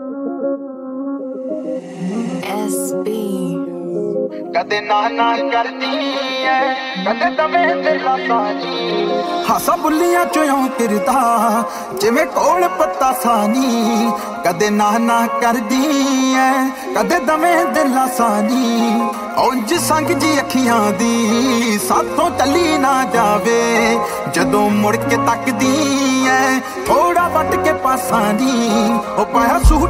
SB ਕਦੇ ਨਾ ਕਰਦੀ ਐ ਕਦੇ ਦਵੇਂ ਤੇ ਲਾਸਾਨੀ ਹਾਸਾ ਬੁੱਲੀਆਂ ਚੋਂ ਕਿਰਦਾ ਜਿਵੇਂ ਕੋਲ ਪੱਤਾ ਸਾਨੀ ਕਦੇ ਨਾ ਕਰਦੀ ਐ ਕਦੇ ਦਵੇਂ ਤੇ ਲਾਸਾਨੀ ਉਂਝ ਸੰਗ ਜੀ ਅੱਖੀਆਂ ਦੀ ਸਾਥੋਂ ਟੱਲੀ ਨਾ ਜਾਵੇ ਜਦੋਂ ਮੁੜ ਕੇ ਤੱਕਦੀ ਐ ਥੋੜਾ ਵੱਟ ਕੇ ਪਾਸਾਂ ਨੀ ਉਹ ਪਾਇਆ ਸੂਟ